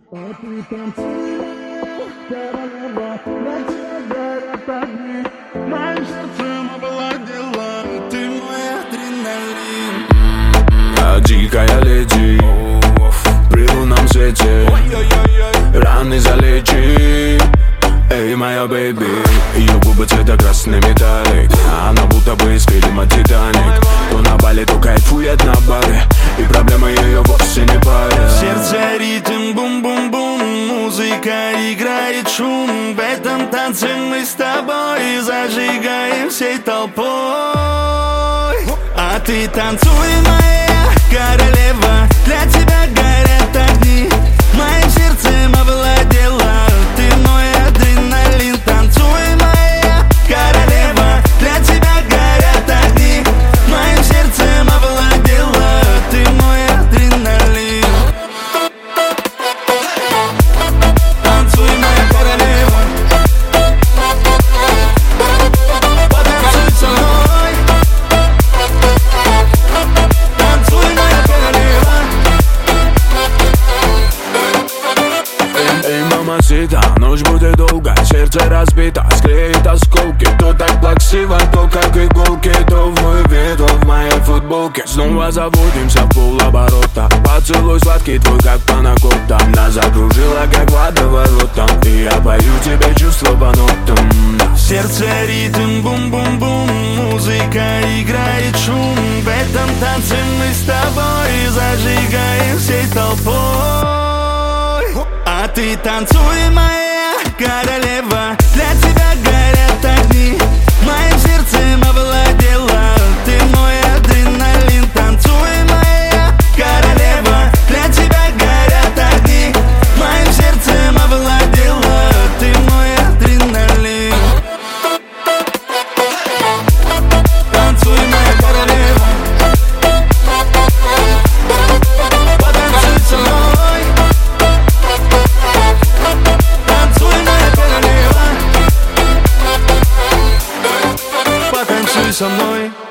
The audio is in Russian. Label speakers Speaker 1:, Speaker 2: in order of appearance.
Speaker 1: А ты танцуешь, королева, на тебя горят огни. Моим сердцем овладела, ты мой адреналин.
Speaker 2: Я дикая леди, при лунном свете раны залечи. Эй, моя бэйби, ее губы цвета красный металлик. Она будто бы из фильма «Титаник». То на бале, то кайфует на баре, и проблемы ее вовсе не парят.
Speaker 3: В сердце ритм бум-бум-бум, музыка играет шум. В этом танце мы с тобой зажигаем всей толпой. А ты танцуй, моя королева, для тебя горят огни. Моим сердцем овладела, ты мой адреналин. Танцуй, моя королева, для тебя горят огни. Моим сердцем овладела, ты мой адреналин. Танцуй, моя королева, потанцуй со мной. Танцуй, моя королева.
Speaker 2: Эй, мамасита, ночь будет долго, сердце разбито, склеит осколки. То так плаксиво, то как иголки, то в мой вид, то в моей футболке. Снова заводимся в полоборота, поцелуй сладкий твой, как панакотта. Нас закружила, как водоворотом, и я пою тебе чувства по нотам.
Speaker 3: В сердце ритм бум-бум-бум, музыка играет шум. В этом танце мы с тобой зажигаем всей толпой. А ты танцуй, моя королева, для тебя горят огни. Моим сердцем овладела, ты мой адреналин. Танцуй, моя королева, для тебя горят огни. Моим сердцем овладела, ты мой адреналин. Танцуй, моя королева, потанцуй со мной. Танцуй, моя королева, потанцуй со мной.